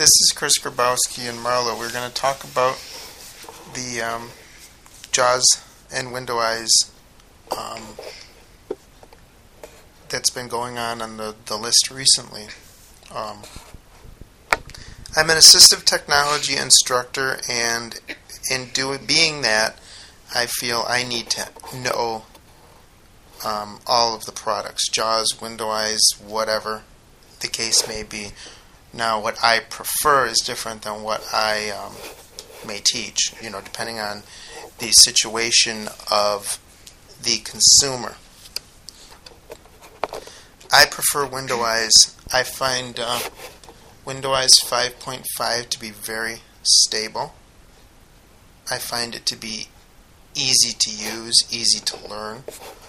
This is Chris Grabowski and Marlo. We're going to talk about the JAWS and WindoWise that's been going on the list recently. I'm an assistive technology instructor, and being that, I feel I need to know all of the products, JAWS, WindoWise, whatever the case may be. Now, what I prefer is different than what I may teach, depending on the situation of the consumer. I prefer WindoWise. I find WindoWise 5.5 to be very stable. I find it to be easy to use, easy to learn.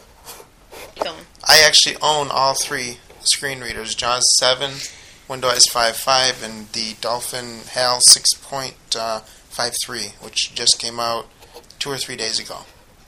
I actually own all three screen readers, JAWS 7, WindoWise 5.5, and the Dolphin HAL 6.53, which just came out 2 or 3 days ago.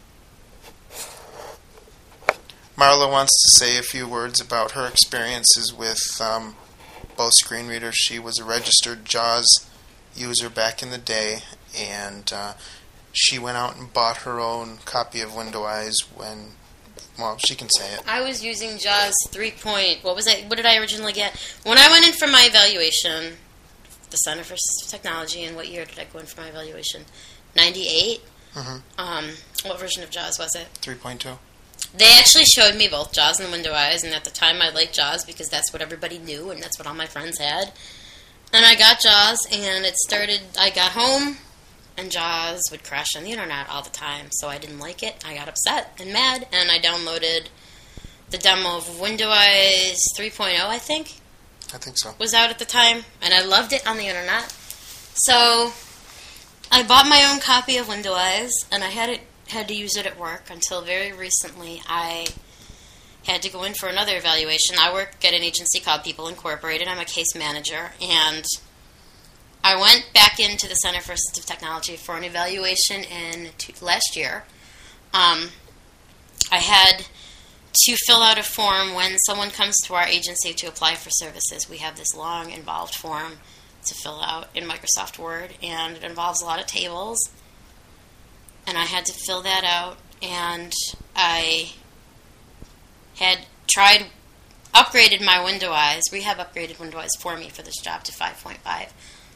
Marla wants to say a few words about her experiences with both screen readers. She was a registered JAWS user back in the day, and she went out and bought her own copy of WindoWise when, well, she can say it. I was using JAWS 3. What did I originally get? When I went in for my evaluation, the Center for Assistive Technology, and what year did I go in for my evaluation? 98? Mm-hmm. What version of JAWS was it? 3.2. They actually showed me both JAWS and WindoWise, and at the time I liked JAWS because that's what everybody knew and that's what all my friends had. And I got JAWS, and I got home, and JAWS would crash on the internet all the time, so I didn't like it. I got upset and mad, and I downloaded the demo of WindoWise 3.0, I think. I think so. Was out at the time, and I loved it on the internet. So I bought my own copy of WindoWise, and I had to use it at work until very recently I had to go in for another evaluation. I work at an agency called People Incorporated. I'm a case manager, and I went back into the Center for Assistive Technology for an evaluation last year. I had to fill out a form when someone comes to our agency to apply for services. We have this long, involved form to fill out in Microsoft Word, and it involves a lot of tables. And I had to fill that out, and I had upgraded my WindoWise. Rehab upgraded WindoWise for me for this job to 5.5.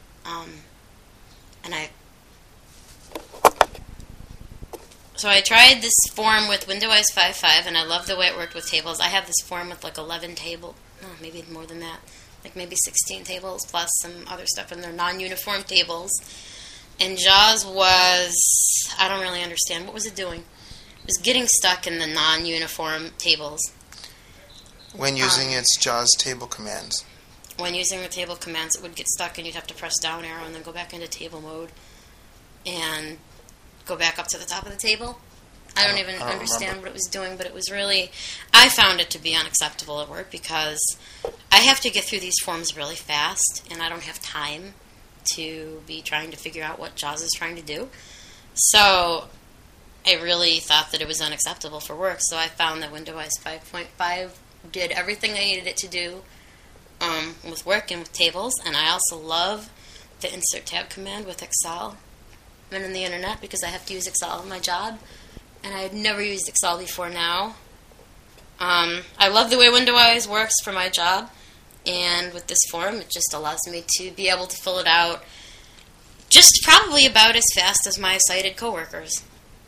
So I tried this form with WindoWise 5.5, and I love the way it worked with tables. I have this form with like 11 tables, maybe more than that, like maybe 16 tables plus some other stuff, and they're non-uniform tables. And JAWS was, I don't really understand. What was it doing? It was getting stuck in the non-uniform tables. When using its JAWS table commands. When using the table commands, it would get stuck, and you'd have to press down arrow and then go back into table mode and go back up to the top of the table. I don't understand what it was doing, but it was really, I found it to be unacceptable at work because I have to get through these forms really fast, and I don't have time to be trying to figure out what JAWS is trying to do. So I really thought that it was unacceptable for work, so I found that WindoWise 5.5 did everything I needed it to do with work and with tables, and I also love the insert tab command with Excel and in the internet because I have to use Excel in my job, and I had never used Excel before now. I love the way WindoWise works for my job, and with this form, it just allows me to be able to fill it out just probably about as fast as my sighted coworkers.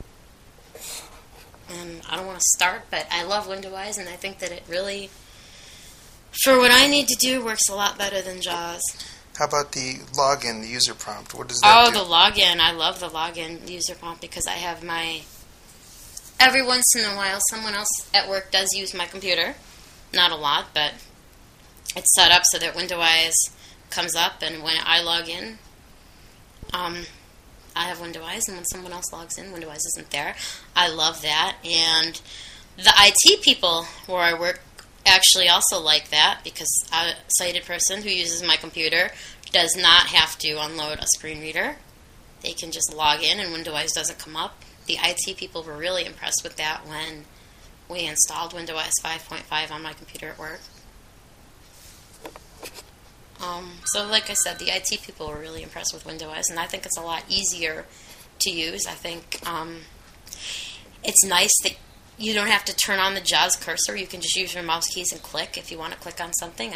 And I don't want to start, but I love WindoWise, and I think that it really, for what I need to do, works a lot better than JAWS. How about the login, the user prompt? What does that do? Oh, the login. I love the login user prompt because I have every once in a while, someone else at work does use my computer. Not a lot, but it's set up so that WindoWise comes up, and when I log in, I have WindoWise, and when someone else logs in, WindoWise isn't there. I love that, and the IT people where I work actually also like that because a sighted person who uses my computer does not have to unload a screen reader. They can just log in, and WindoWise doesn't come up. The IT people were really impressed with that when we installed WindoWise 5.5 on my computer at work. So like I said, the IT people were really impressed with Windows, and I think it's a lot easier to use. I think it's nice that you don't have to turn on the JAWS cursor. You can just use your mouse keys and click if you want to click on something.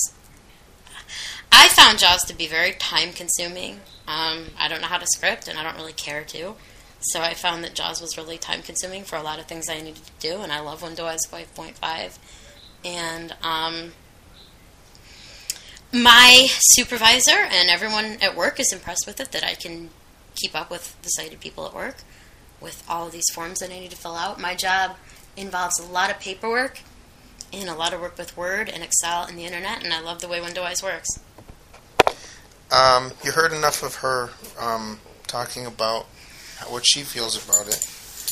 I found JAWS to be very time consuming. I don't know how to script, and I don't really care to. So I found that JAWS was really time consuming for a lot of things I needed to do, and I love Windows 5.5. And my supervisor and everyone at work is impressed with it, that I can keep up with the sighted people at work with all of these forms that I need to fill out. My job involves a lot of paperwork and a lot of work with Word and Excel and the Internet, and I love the way Windows works. You heard enough of her talking about what she feels about it.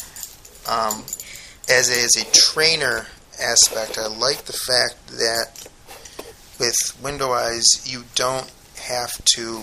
As a trainer aspect, I like the fact that with Windows you don't have to,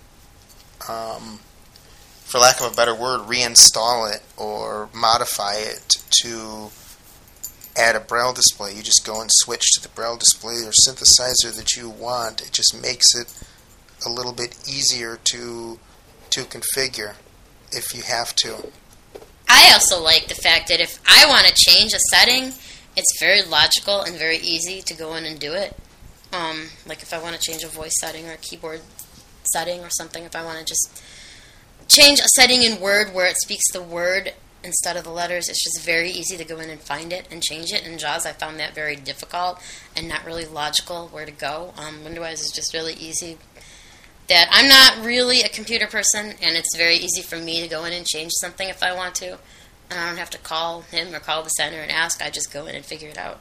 for lack of a better word, reinstall it or modify it to add a Braille display. You just go and switch to the Braille display or synthesizer that you want. It just makes it a little bit easier to configure if you have to. I also like the fact that if I want to change a setting, it's very logical and very easy to go in and do it. Like if I want to change a voice setting or a keyboard setting or something, if I want to just change a setting in Word where it speaks the word instead of the letters, it's just very easy to go in and find it and change it. In JAWS, I found that very difficult and not really logical where to go. Windows is just really easy. That I'm not really a computer person, and it's very easy for me to go in and change something if I want to. And I don't have to call him or call the center and ask. I just go in and figure it out.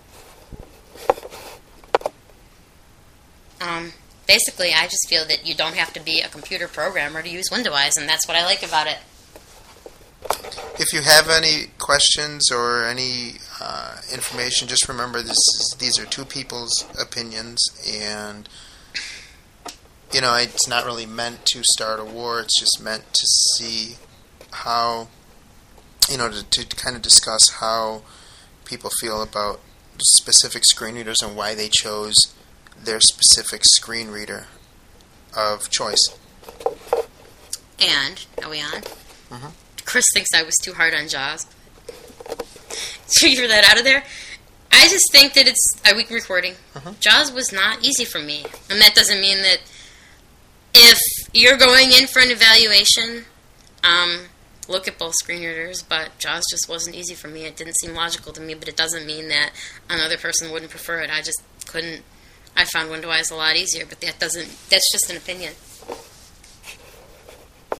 Basically, I just feel that you don't have to be a computer programmer to use Windows, and that's what I like about it. If you have any questions or any information, just remember these are two people's opinions, and it's not really meant to start a war. It's just meant to see how, to kind of discuss how people feel about specific screen readers and why they chose their specific screen reader of choice. And, are we on? Mm-hmm. Chris thinks I was too hard on JAWS. Figure that out of there. I just think that it's a weak recording. Mm-hmm. JAWS was not easy for me. And that doesn't mean that if you're going in for an evaluation, look at both screen readers, but JAWS just wasn't easy for me. It didn't seem logical to me, but it doesn't mean that another person wouldn't prefer it. I just couldn't. I found Windows a lot easier, but that's just an opinion.